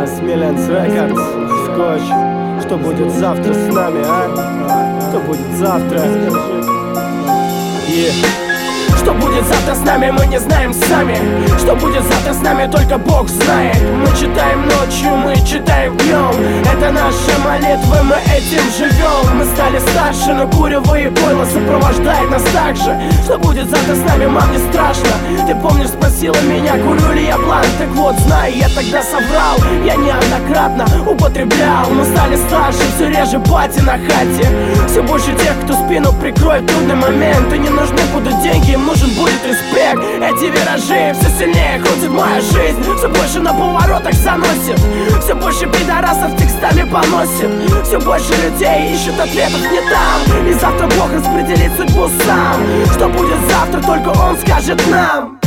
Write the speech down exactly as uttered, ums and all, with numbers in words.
Смеленс Рекордс, Скотч. Что будет завтра с нами, а? Что будет завтра? Yeah. Что будет завтра с нами, мы не знаем сами. Что будет завтра с нами, только Бог знает. Мы читаем ночью, мы читаем днем. Это наши молитвы, мы этим живем. Мы стали старше, но куревые пойло сопровождает нас так же. Что будет завтра с нами, мам, не страшно. Ты помнишь, спросила меня, курю ли я блант. Так вот, знай, я тогда соврал. Я неоднократно употреблял. Мы стали старше, все реже пати на хате. Все больше тех, кто спину прикроет в трудный момент. И не нужны будут деньги, им нужен будет респект. Эти виражи все сильнее крутит моя жизнь. Все больше на поворотах заносит. Все больше пидорасов текстами поносит. Все больше людей ищут ответов не там. И завтра Бог распределит судьбу сам. Что будет завтра, только Он скажет нам.